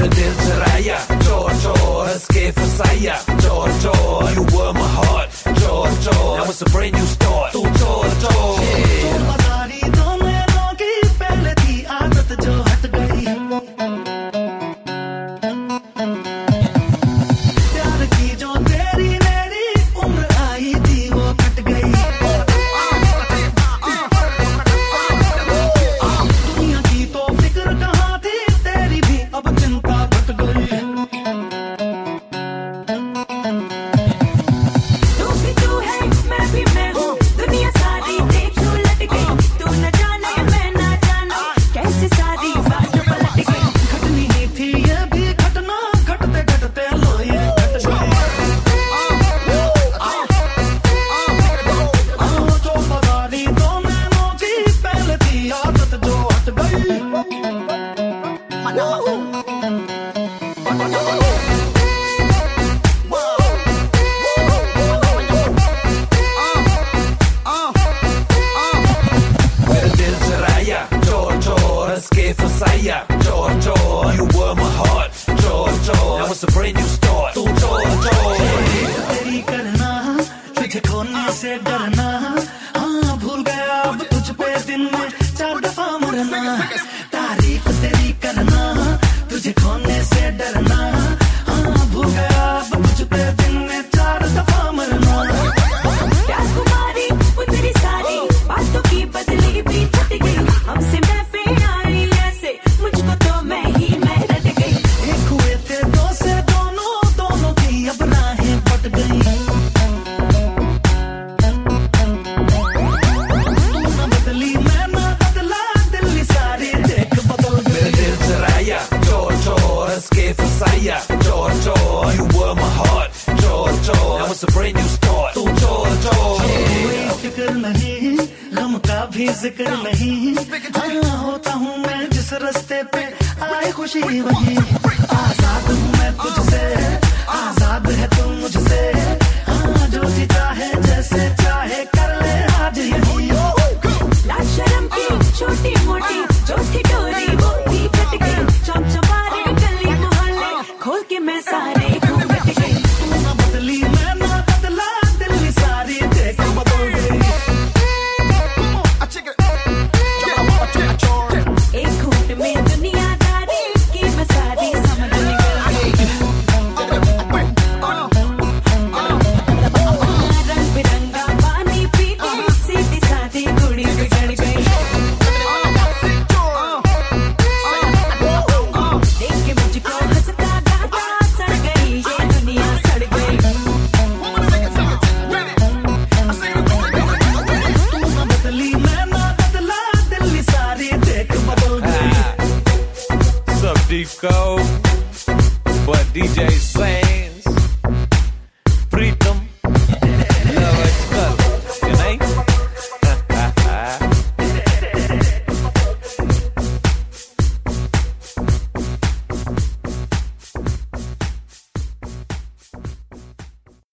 मेरा दिल चुराया, चोर चोर हंस के फसाया, चोर चोर you were my heart, चोर चोर now it's a brand new start, तू चोर चोर मदारी तो नैनों की पहले थी आदत जो हट गई, प्यार की जो तेरी मेरी उम्र आई थी वो कट गई, दुनिया की तो फिक्र कहाँ थी तेरी भी अब चिंता घट गई। चोर चोर you were my heart, चोर चोर now it's a brand new start, तू चोर चोर तेरी करना तुझे खोने से डरना, हाँ भूल गया अब तुझ पे दिन में 4 दफा मरना, तारीफ तेरी करना तुझे खोने से डरना, हाँ भूल गया अब तुझ पे दिन में 4 दफा मरना। प्यार कुमारी वो तेरी सारी बातों की बदली भी छट गई, हमसे महफिल आई ऐसे मुझको तो मैं रट गई, एक हुए थे दो से दोनों की अब राहें बट गई, तू ना बदली मैं ना बदला दिल सारी देख बदल गई। मेरा दिल चुराया, चोर चोर हंस के फसाया, चोर चोर you were my heart, चोर चोर now it's a brand new start, तू चोर चोर कोई फिक्र नहीं गम का भी जिक्र नहीं, हाँ होता हूँ मैं जिस रास्ते पे आए खुशी वही, आजाद हूँ मैं तुझसे आजाद है तू मुझसे, हाँ जो जी चाहे जैसे चाहे कर ले आज यही। लाज शर्म की छोटी मोटी